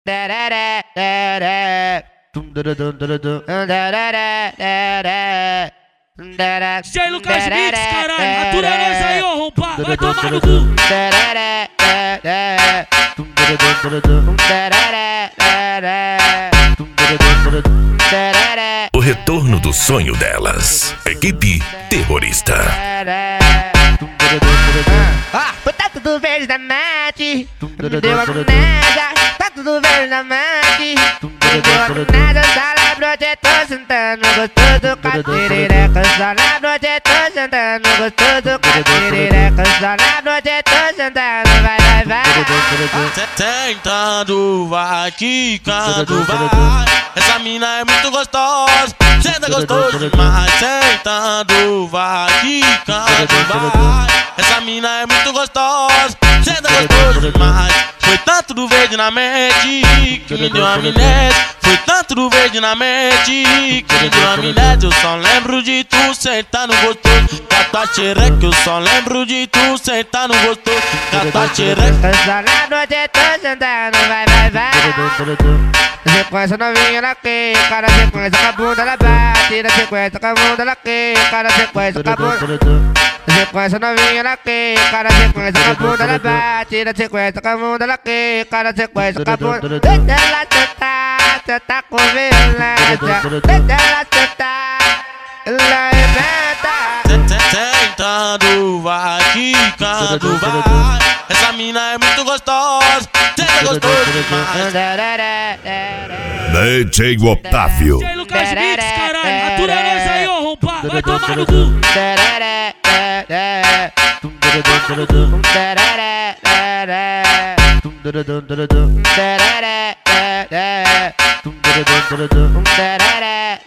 DJ Lucas Mix, caralho, atura nós aí, ô arrombado, vai tomar no cu. O retorno do sonho delas. Equipe Terrorista. Tá tudo verde na mente, me deu amnésia. Tá tudo verde na mente, me deu amnésia. Só lembro de tô sentando gostoso com a tirireca. Só lembro de tô sentando gostoso com a tirireca. Só lembro de tô sentando, vai, vai, vai. Sentando, vai, quicando, vai. Essa mina é muito gostosa, senta gostoso demais. Sentando, vai, quicando, vai. Essa mina é muito gostosa, senta gostoso demais. Foi tanto do verde na mente que me deu amnésia. Foi tanto do verde na mente que me deu amnésia. Eu só lembro de tu sentando gostoso com a tua xereca. Eu só lembro de tu sentando gostoso com a tua xereca. Eu só lembro de tu sentando, vai, vai, vai. Sequência novinha ela quica, na sequência com a bunda ela bate. Na sequência com a bunda ela quica, na sequência com a bunda. Sequência novinha ela quica, na sequência com a bunda ela bate. Na sequência com a bunda ela quica, na sequência com a bunda. Deixa ela sentar, sentar com violência. Deixa ela sentar, ela inventa. Sentando, vai, quicando, vai. Essa mina é muito gostosa, senta gostoso demais. DJ Otávio. DJ Lucas Mix, caralho, atura nós aí, ô arrombado, vai tomar no cu. Tereré,